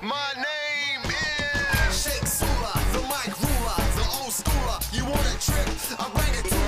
My name is Sheikh Sula, the mic ruler, the old schooler. You want a trip? I bring it to